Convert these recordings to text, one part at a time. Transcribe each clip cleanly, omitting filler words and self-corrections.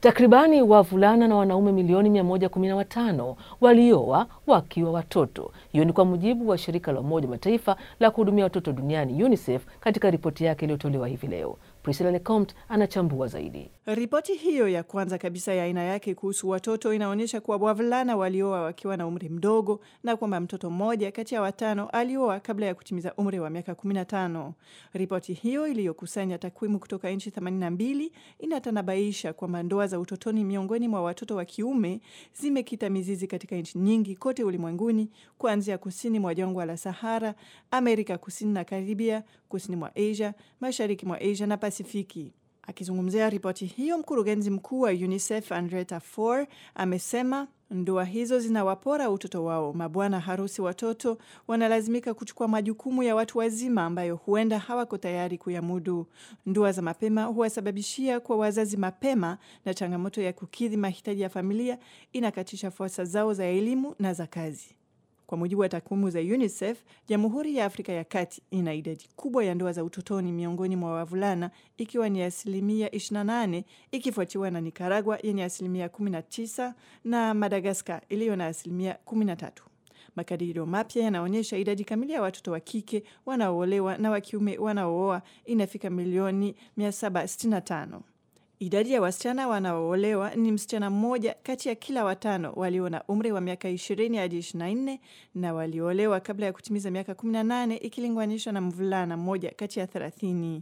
Takribani wavulana na wanaume milioni 115 walioa wakiwa watoto. Hiyo ni kwa mujibu wa shirika la Umoja wa Mataifa la kuhudumia watoto duniani UNICEF katika ripoti yake iliyotolewa hivi leo. Priscilla Lecomte anachambua zaidi. Ripoti hiyo ya kwanza kabisa ya aina yake kuhusu watoto inaonyesha kuwa wavulana walioa wakiwa na umri mdogo na kwamba mtoto mmoja kati ya 5 alioa kabla ya kutimiza umri wa miaka 15. Ripoti hiyo iliyokusanya takwimu kutoka nchi 82 inatanabaisha kwamba ndoa za utotoni miongoni mwa watoto wa kiume zimekita mizizi katika nchi nyingi kote ulimwenguni, kuanzia kusini mwa jangwa la Sahara, Amerika Kusini na Karibia, kusini mwa Asia, mashariki mwa Asia na Pasifiki. Akizungumzia ripoti hiyo, mkurugenzi mkuu wa UNICEF Andretta Fore amesema ndoa hizo zinawapora utoto wao. Mabwana harusi watoto wanalazimika kuchukua majukumu ya watu wazima ambayo huenda hawako tayari kuyamudu. Ndoa za mapema huwasababishia kwa wazazi mapema, na changamoto ya kukidhi mahitaji ya familia inakatisha fursa zao za elimu na za kazi. Kwa mujibu wa takwimu za UNICEF, Jamhuri ya Afrika ya Kati ina idadi kubwa ya ndoa za utotoni miongoni mwa wavulana, ikiwa ni 28%, ikifuatiwa na Nicaragua yenye 19% na Madagascar iliyo na 13%. Makadirio mapya yanaonyesha idadi kamili ya watoto wa kike wanaoolewa na wa kiume wanaooa inafika milioni 765. Idadi ya wasichana wanaoolewa ni msichana mmoja kati ya kila 5 walio na umri wa miaka 20 hadi 24, na waliolewa kabla ya kutimiza miaka 18 ikilinganishwa na mvulana mmoja kati ya 30.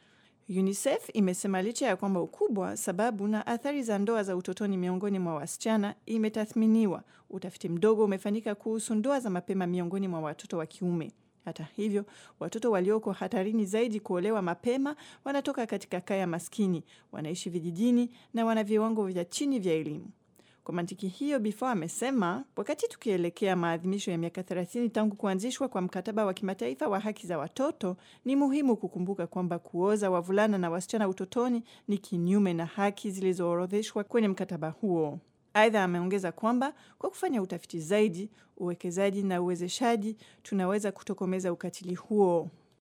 UNICEF imesema licha ya kwamba ukubwa, sababu na athari za ndoa za utotoni miongoni mwa wasichana imetathminiwa, utafiti mdogo umefanyika kuhusu ndoa za mapema miongoni mwa watoto wa kiume. Hata hivyo, watoto walioko hatarini zaidi kuolewa mapema wanatoka katika kaya maskini, wanaishi vijijini na wana viwango vya chini vya elimu. Kwa mantiki hiyo, Before amesema, wakati tukielekea maadhimisho ya miaka 30 tangu kuanzishwa kwa mkataba wa kimataifa wa haki za watoto, ni muhimu kukumbuka kwamba kuoza wavulana na wasichana utotoni ni kinyume na haki zilizoorodheshwa kwenye mkataba huo. Aidha, ameongeza kwamba kwa kufanya utafiti zaidi, uwekezaji na uwezeshaji, tunaweza kutokomeza ukatili huo.